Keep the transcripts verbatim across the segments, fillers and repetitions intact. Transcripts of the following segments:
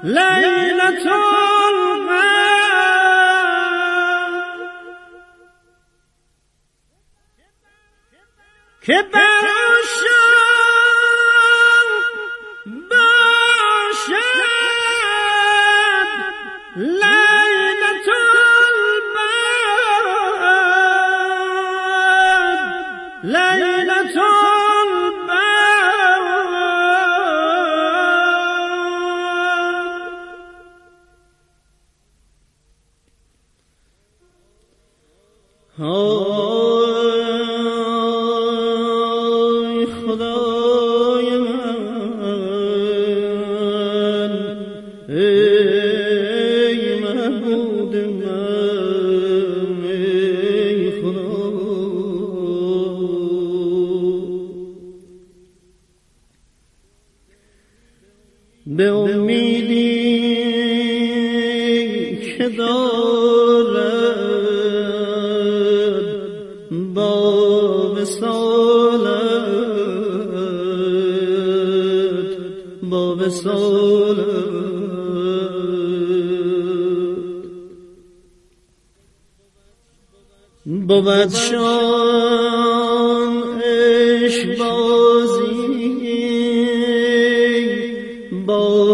لیلة که براشم باشد لیلة البدر لیلة البدر. به امیدی که دارد با وصالت با وصالت بود شان عشق بازی با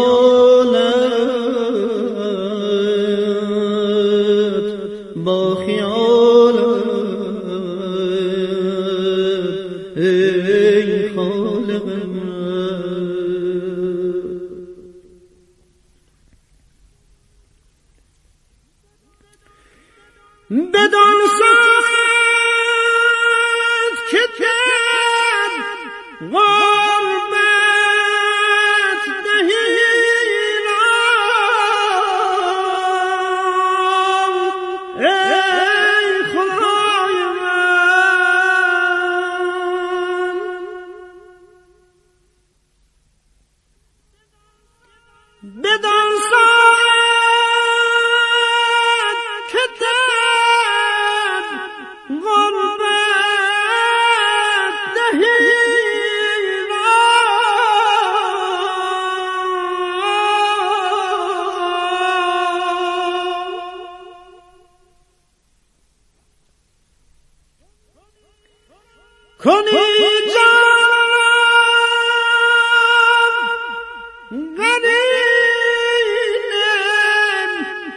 خیالت با خیالت ای خالق من. بدان ساعت که تن غربت دهیرم ای خدای من. بدان ساعت که تن غربت دهیرم کنی جانم غریم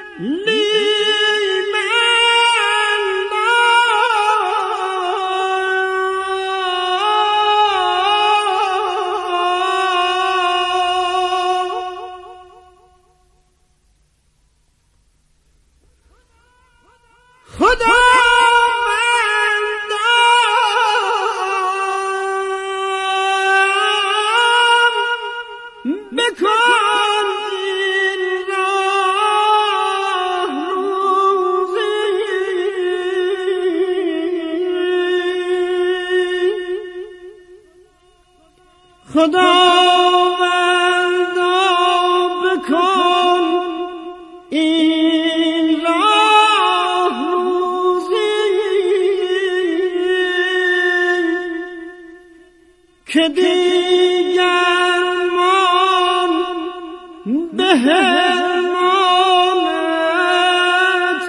لیمن خدا خداوندا بکن این راه روزی که دیگر من به حرمانت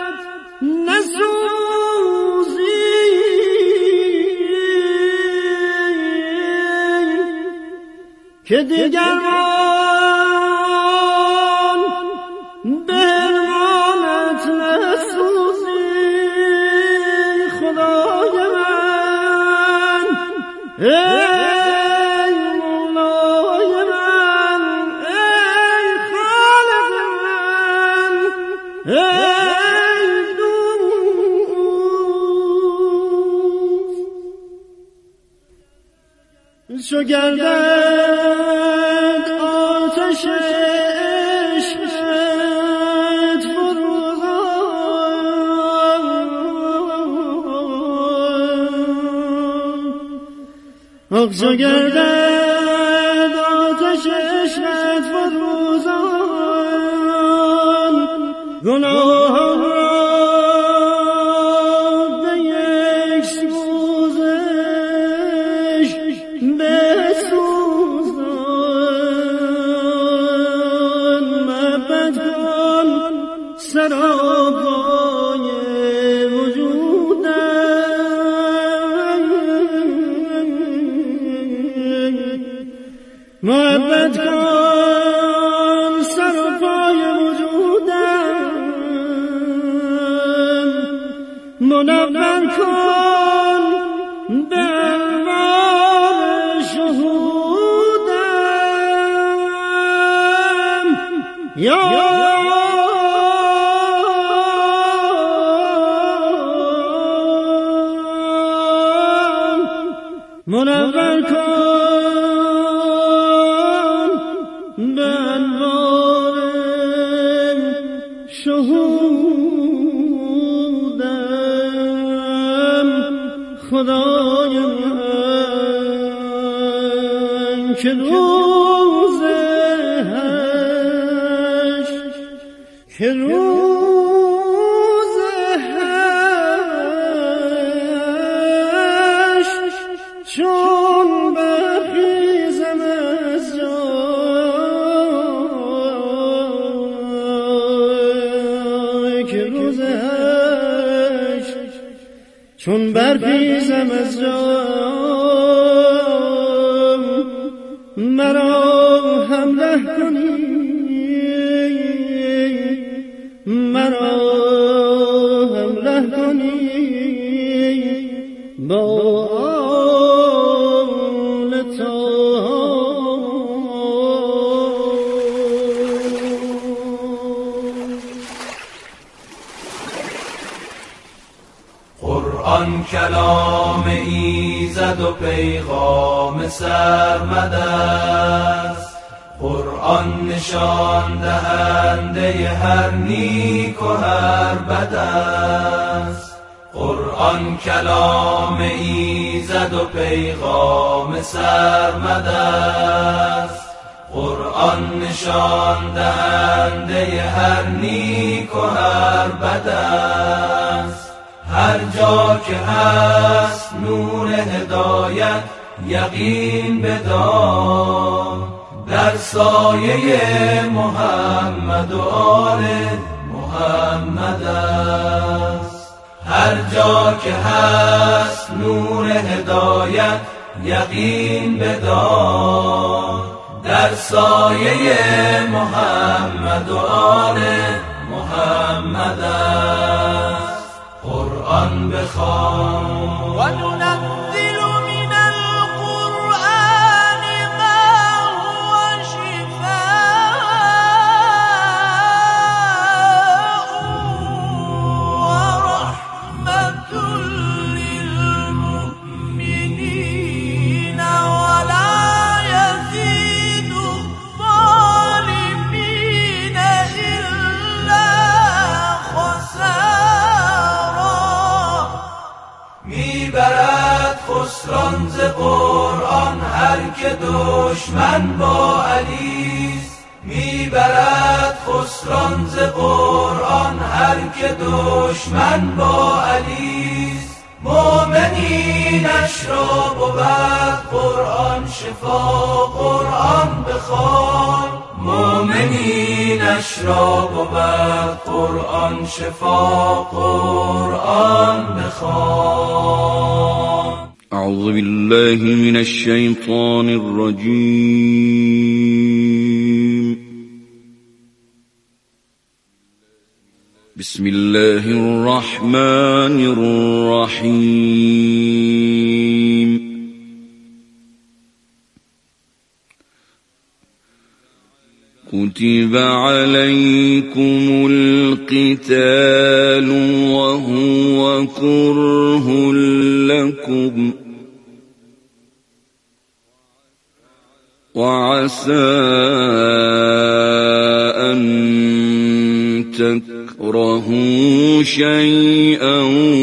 نسوزی که دیگر من به حرمانت نسوزی خدای من ای مولای من ای خالق من ای دوست چو گردد آتش عشقت فروزان آخ چو گردد آتش عشقت فروزان گناهان را به یک سوزش بسوزان سراپای وجودم محبت کن سراپای وجودم منور کن به انوار شهودم یا منور کن به انوار شهودم خدای من که روز حشر که روز حشر چون برخیزم از جای که روز حشر چون برخیزم از جای مرا همراه کنی مرا همراه کنی با آل طاها قرآن کلام ایزد و پیغام سرمد است قرآن نشان دهنده هر نیک و هر بد است قرآن کلام ایزد و پیغام سرمد است قرآن نشان دهنده هر نیک و هر بد است هر جا که هست نور هدایت یقین بدار در سایه محمد و آل محمد است هر جا که هست نور هدایت یقین بدار در سایه محمد و آل محمد است قرآن بخوان و ننزل من القرآن ما هو شفاء و رحمة للمؤمنین ولا یزید الظالمین إلا خسارا میبرد خسران ز قرآن هر که دشمن با علیست میبرد خسران ز قرآن هر که دشمن با علیست مؤمنینش را بود قرآن شفا قرآن بخوان مؤمنینش را بود قرآن شفا قرآن بخوان أعوذ بالله من الشيطان الرجيم بسم الله الرحمن الرحيم كتب عليكم القتال وهو كره لكم وعسى أن تكرهوا شيئا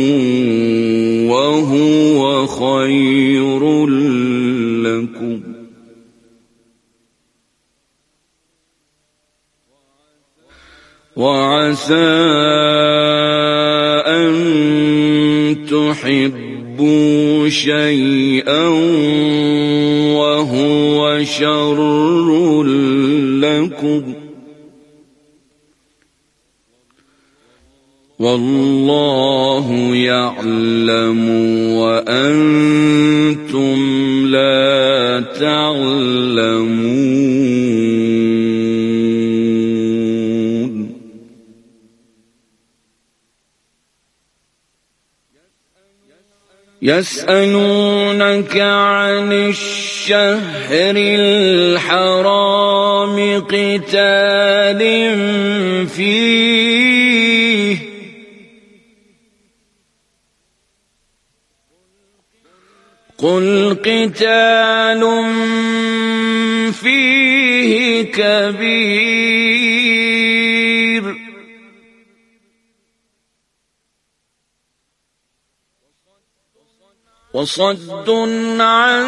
وهو خير لكم وعسى أن تحبوا شيئا وهو شر لكم والله يعلم وأنتم لا تعلمون. يسألونك عن الشهر الحرام قتال فيه قل قتال فيه كبير وصد عن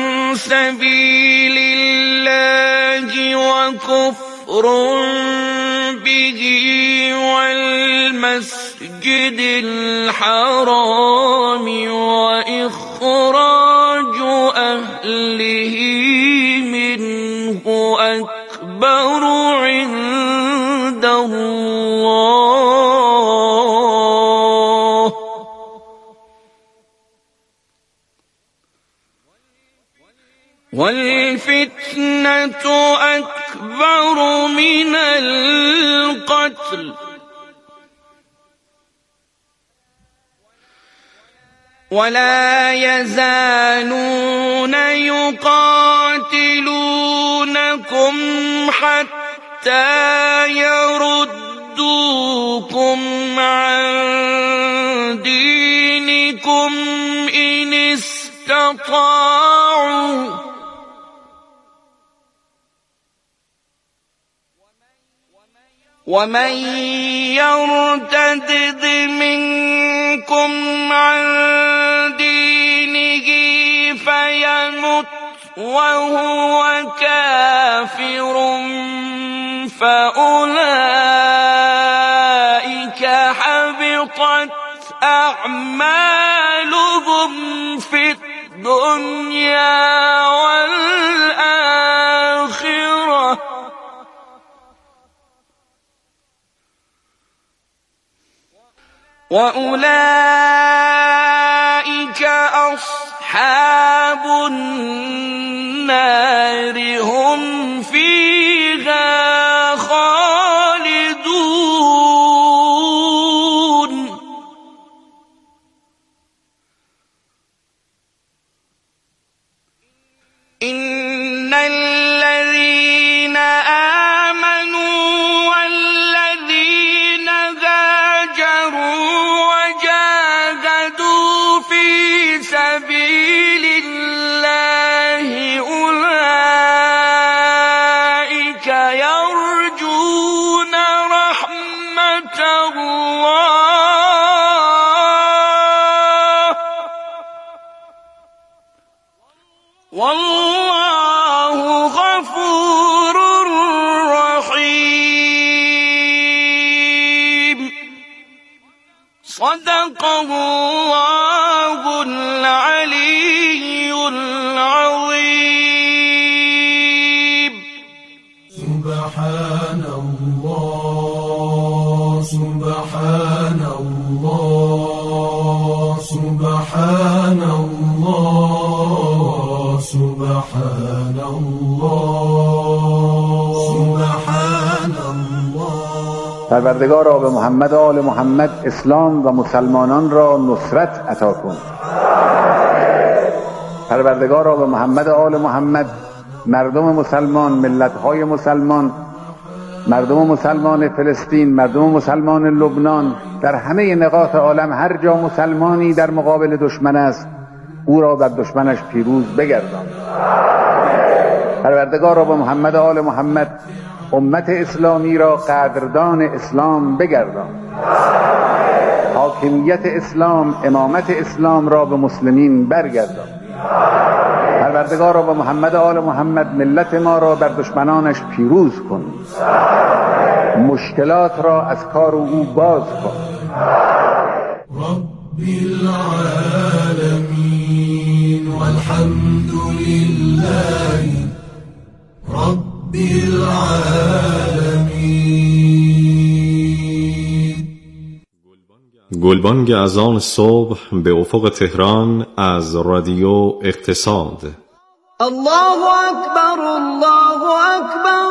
سبيل الله وكفر به والمسجد الحرام وإخراج أهله منه أكبر عند الله والفتنة أكبر من القتل ولا يزالون يقاتلونكم حتى يردوكم عن دينكم إن استطاعوا ومن يرتد منكم عن دينه فيمت وهو كافر فأولئك حبطت أعمالهم في الدنيا والآخرة وأولئك أصحاب النار هم فيها خالدون. إن الذين آمنوا والذين هاجروا وجاهدوا في سبيل الله أولئك يرجون رحمة الله والله غفور رحيم. صدق الله العلي العظيم. سبحان الله سبحان الله سبحان الله سبحان الله سبحان الله. پروردگارا به محمد و آل محمد اسلام و مسلمانان را نصرت عطا کن. پروردگارا به محمد و آل محمد مردم مسلمان، ملت‌های مسلمان، مردم مسلمان فلسطین، مردم مسلمان لبنان، در همه نقاط عالم هر جا مسلمانی در مقابل دشمن است او را بر دشمنش پیروز بگردان. پروردگارا به محمد و آل محمد امت اسلامی را قدردان اسلام بگردان. حاکمیت اسلام، امامت اسلام را به مسلمین برگردان. پروردگارا به محمد و آل محمد ملت ما را بر دشمنانش پیروز کن. مشکلات را از کار او باز کن. رب العالمین والحمد لله رب العالمین. گلبانگ اذان صبح به افق تهران از رادیو اقتصاد. الله اکبر، الله اکبر،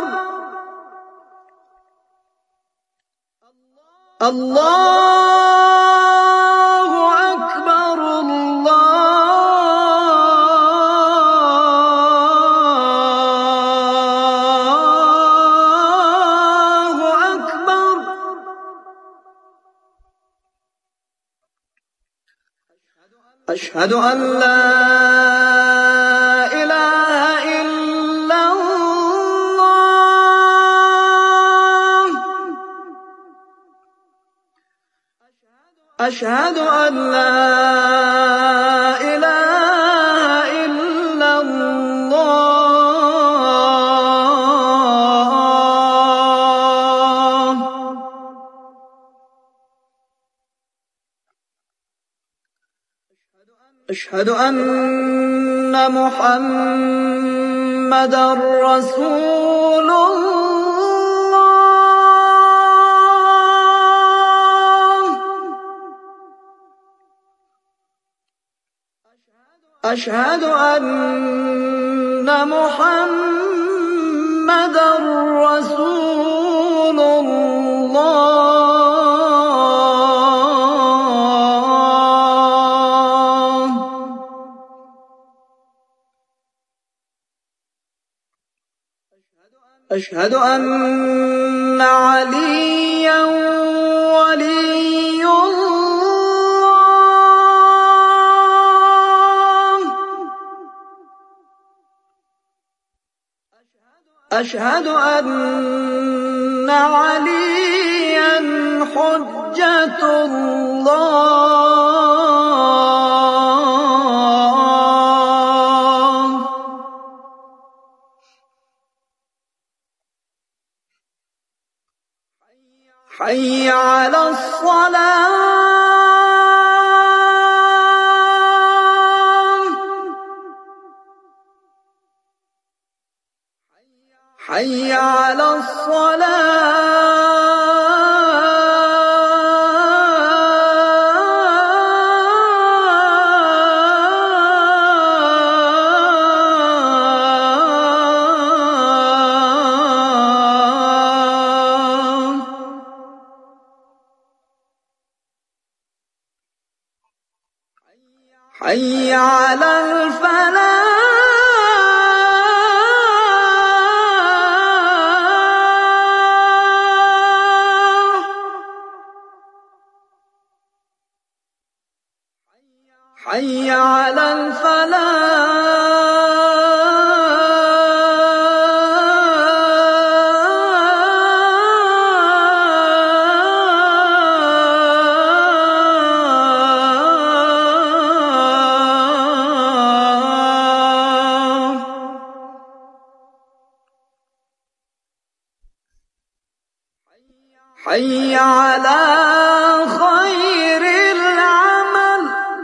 الله اکبر، الله اکبر. اشهد ان لا اله الا الله، اشهد ان لا اله الا الله. اشهد ان محمدا رسول الله، اشهد ان محمدا رسول الله. أشهد أن عليا ولي الله، أشهد أن عليا حجة الله. حي على الصلاة، حي على حي على الفلاح، حي على الفلاح. حي على خير العمل،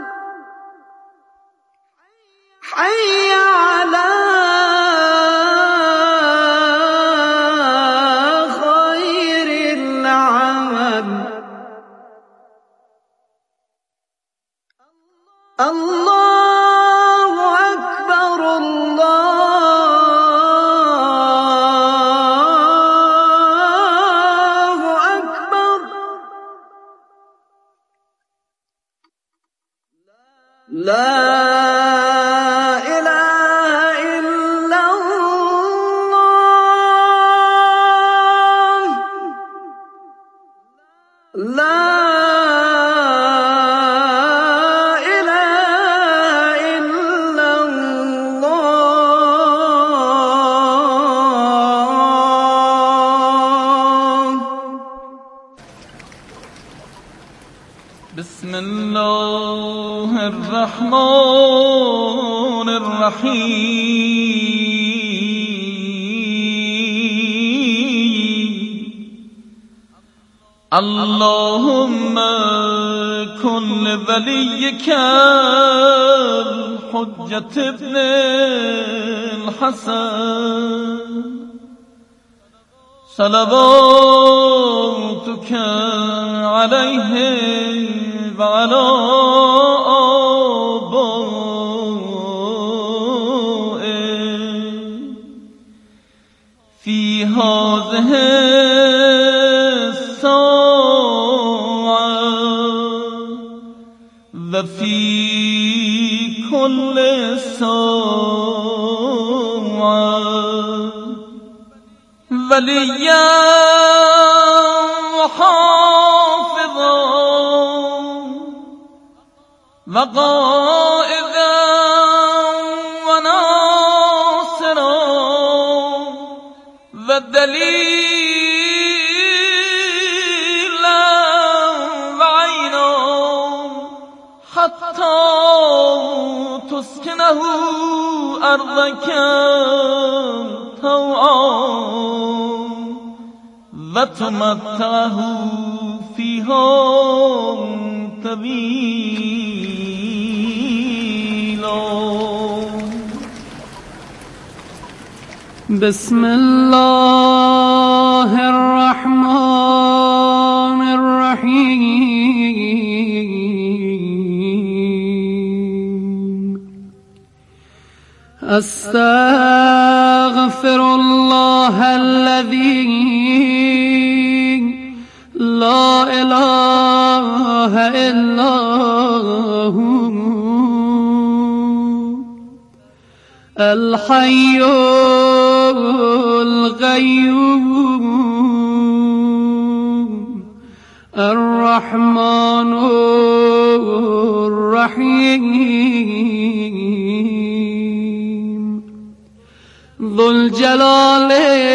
حي على خير العمل. الله أكبر، الله أكبر. لا إله إلا الله، لا إله إلا الله. بسم الله الرحمن الرحيم. اللهم كن لوليك الحجة ابن الحسن صلواتك عليه وعلى آبائه في هذه الساعة وفي كل ساعة وليا وحافظا وقائدا وناصرا ودليلا وعينا حتى تسكنه أرضك طوعا وتمتعه فيها طويلا. بسم الله الرحمن الرحيم. أستغفر الله الذي لا إله إلا هو الحي القيوم الرحمن الرحيم ذو الجلال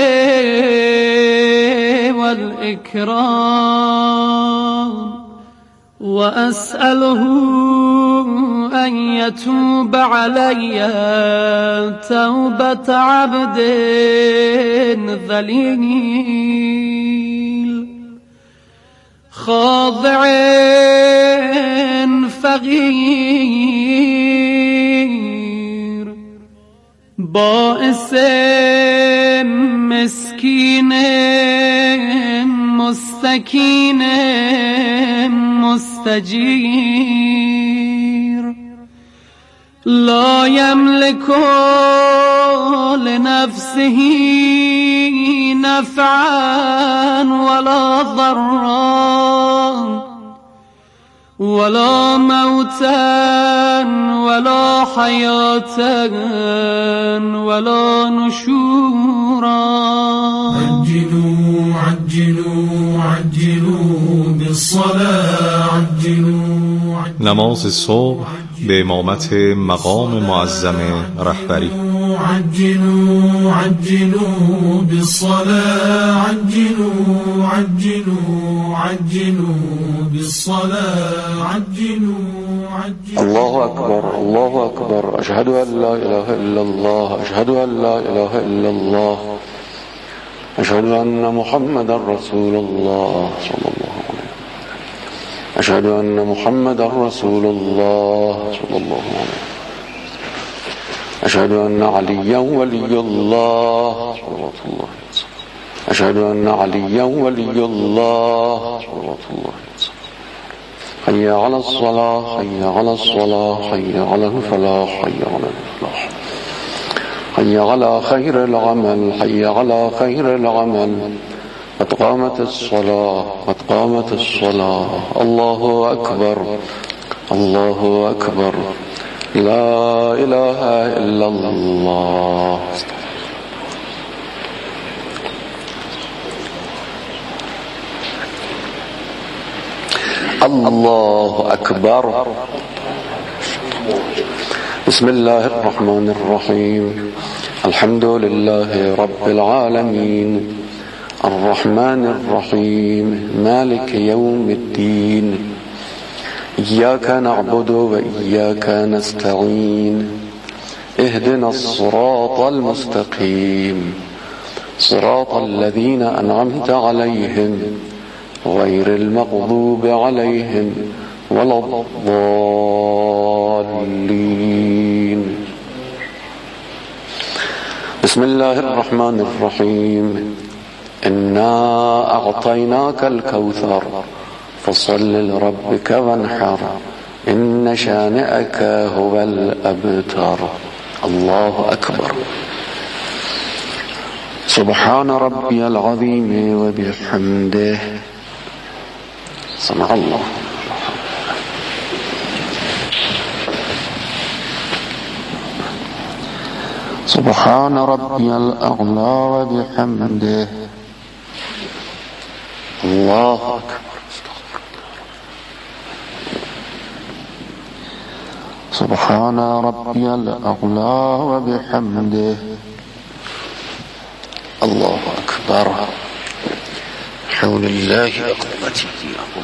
والإكرام. وأسأله أن يتوب علي توبة عبد ذليل خاضع فقير بائس مسكين مستكين مستجير لا يملك لنفسه نفعا ولا ضرا ولا موتا ولا حياة ولا نشورا. عجلوا عجلوا عجلوا بالصلاة عجلوا نماز صبح به امامت مقام معظم رهبری. عجلوا عجلوا بالصلاة عجلوا عجلوا عجلوا بالصلاة عجلوا عجلوا. الله أكبر الله أكبر أشهد أن لا إله إلا الله أشهد أن لا إله إلا الله أشهد أن محمد رسول الله صلى الله عليه وسلم أشهد أن محمد رسول الله صلى الله عليه وسلم أشهد أن عليا ولي الله صلى الله عليه وسلم أشهد أن عليا ولي الله صلى الله عليه وسلم. حي على الصلاة حي على الصلاة حي على الفلاح حي على الفلاح حي على خير العمل حي على خير العمل قد قامت الصلاة قد قامت الصلاة. الله أكبر الله أكبر لا إله إلا الله. الله أكبر. بسم الله الرحمن الرحيم الحمد لله رب العالمين الرحمن الرحيم مالك يوم الدين إياك نعبد وإياك نستعين اهدنا الصراط المستقيم صراط الذين أنعمت عليهم غير المغضوب عليهم ولا الضالين. بسم الله الرحمن الرحيم إنا أعطيناك الكوثر فصل لربك وانحر إن شانئك هو الأبتر. الله أكبر. سبحان ربي العظيم وبحمده. سمع الله. سبحان ربي الأعلى وبحمده. الله أكبر. سبحان ربي الأعلى وبحمده. الله أكبر. حول الله وقوته.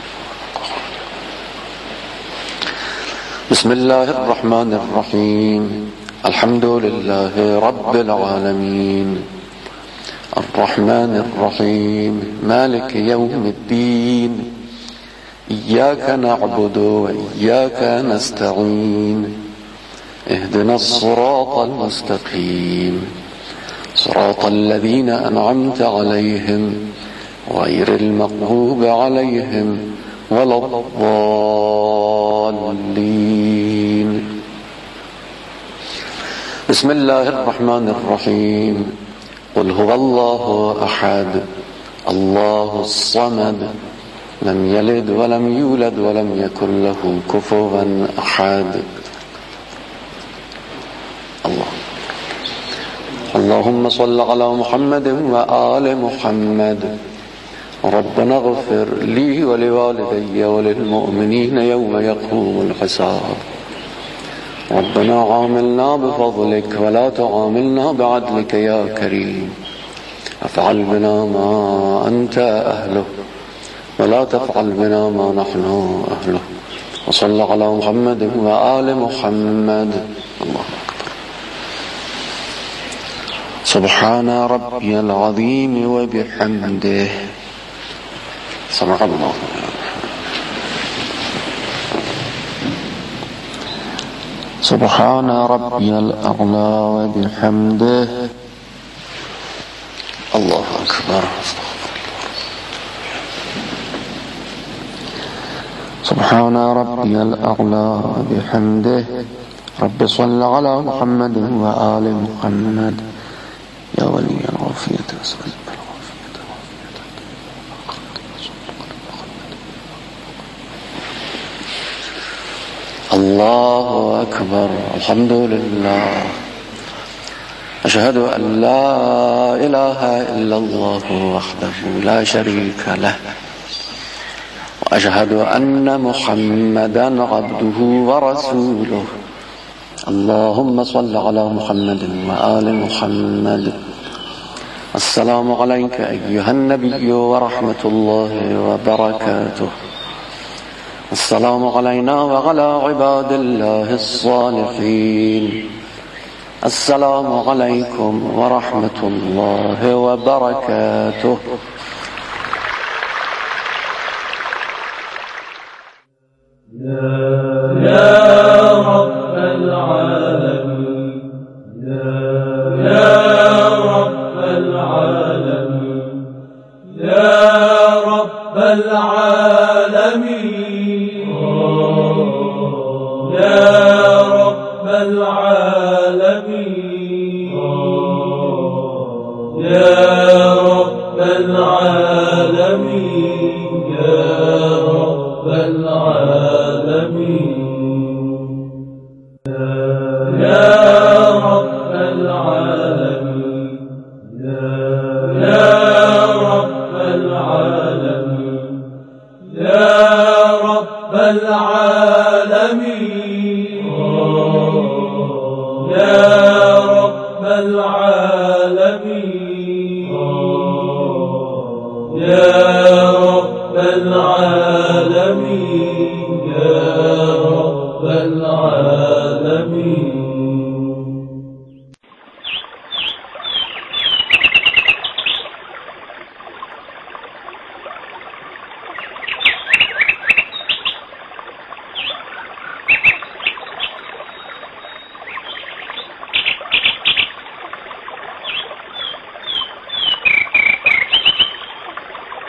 بسم الله الرحمن الرحيم. الحمد لله رب العالمين الرحمن الرحيم مالك يوم الدين إياك نعبد وإياك نستعين اهدنا الصراط المستقيم صراط الذين أنعمت عليهم غير المغضوب عليهم ولا الضالين. بسم الله الرحمن الرحيم. قل هو الله أحد الله الصمد لم يلد ولم يولد ولم يكن له كفوا أحد. الله. اللهم صل على محمد وآل محمد. ربنا اغفر لي ولوالدي وللمؤمنين يوم يقوم الحساب. ربنا عاملنا بفضلك ولا تعاملنا بعدلك يا كريم. افعل بنا ما أنت أهله ولا تفعل بنا ما نحن أهله. وصل على محمد وآل محمد. الله أكبر. سبحان ربي العظيم وبحمده. سمع الله. سبحان ربي الأعلى وبحمده. الله أكبر. سبحان ربي الأعلى وبحمده. رب صل على محمد وآل محمد. يا ولي العافية أسأل الله أكبر. الحمد لله. أشهد أن لا إله إلا الله وحده لا شريك له وأشهد أن محمدا عبده ورسوله. اللهم صل على محمد وآل محمد. السلام عليك أيها النبي ورحمة الله وبركاته. السلام علينا وعلى عباد الله الصالحين. السلام عليكم ورحمة الله وبركاته. يا رب العالمين يا رب العالمين يا رب العالمين يا رب العالمين يا رب العالمين يا رب العالمين يا رب العالمين يا رب العالمين يا رب العالمين يا رب العالمين يا رب العالمين يا رب العالمين